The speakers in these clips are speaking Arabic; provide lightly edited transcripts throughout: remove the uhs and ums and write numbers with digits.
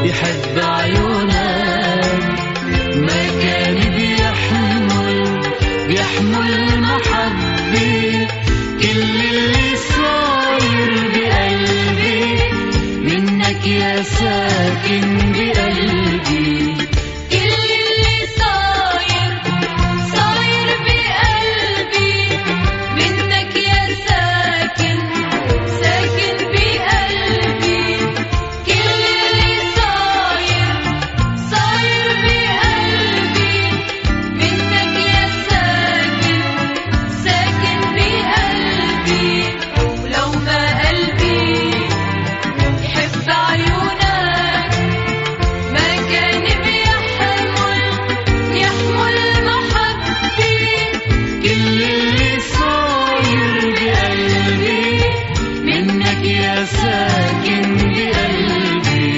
يحب عيونك، ما كان بيحمل محبة. كل اللي صاير بقلبي منك يا ساكن بقلبي. كل اللي صاير بقلبي منك يا ساكن بقلبي. كل اللي صاير بقلبي منك يا ساكن بقلبي. ولو ما قلبي يحب عيونك، ما كان بيحمل محبتي. كل اللي صاير بقلبي منك يا ساكن بقلبي.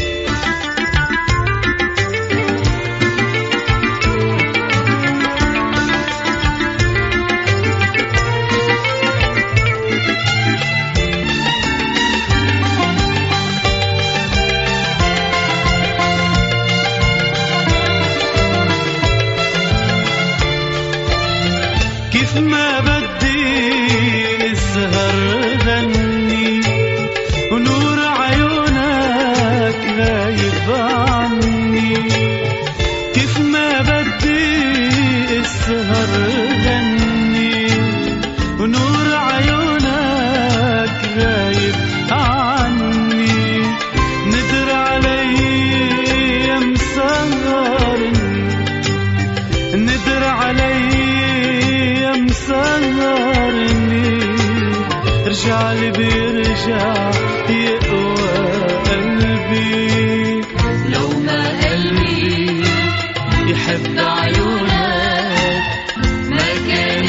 كيف ما بدي اسهر غني ونور عيونك غايب عني. كيف ما بدي اسهر غني ونور عيونك غايب عني. ندر علي مسهرني، ندر علي مسهرني. رجع لي بيرجع يقوى قلبي. لو ما قلبي يحب عيونك، ما كان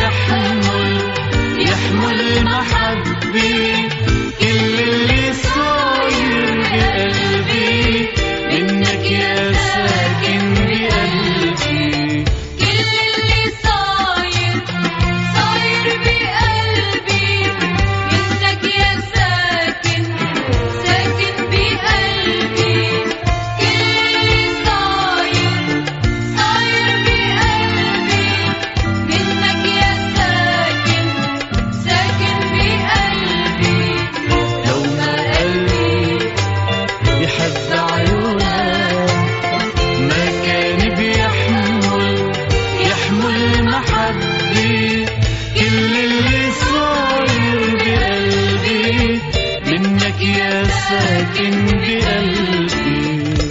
بيحمل محبة. كل اللي صاير بقلبي منك يا ساكن بقلبي. كل اللي صاير بقلبي منك يا ساكن بقلبي. كل اللي صاير بقلبي منك يا ساكن بقلبي. لو ما قلبي يحب عيونك، ما كان بيحمل محبة. كل اللي صاير بقلبي منك يا ساكن بقلبي.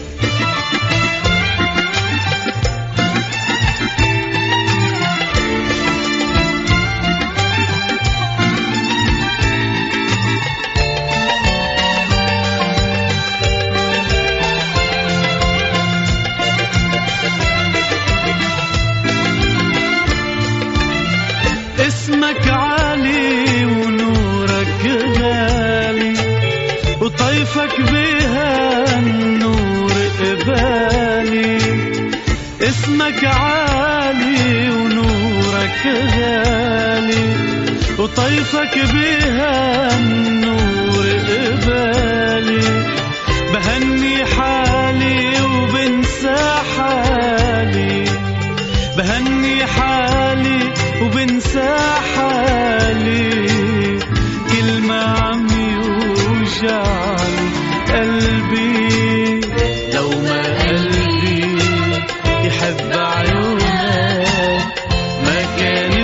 اسمك عالي ونورك غالي، وطيفك بها النور قبالي. اسمك عالي ونورك غالي، وطيفك بها النور قبالي. بهني حالي وبنسى حالي، بهني حالي وبنسى حالي. كل ما عم يوجعني قلبي. لو ما قلبي يحب عيونك، ما كان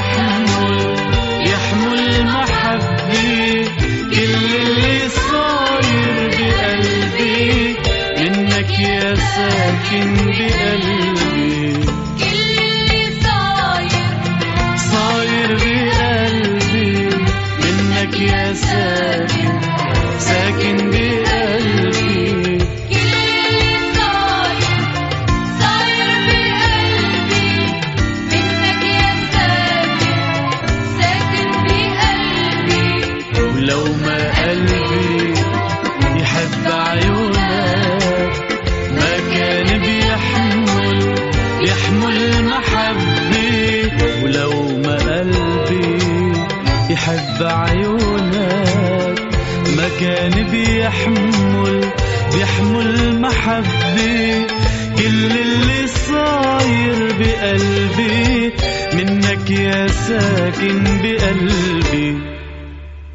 بيحمل محبة. كل اللي صاير بقلبي منك يا ساكن بقلبي. صاير بقلبي منك يا ساكن بقلبي. كل اللي صاير بقلبي منك يا ساكن بقلبي. ولو ما قلبي يحب عيونك، ما كان بيحمل محبة. ولو ما قلبي يحب عيونك، ما كان بيحمل بيحمل محبة كل اللي صاير بقلبي منك يا ساكن بقلبي.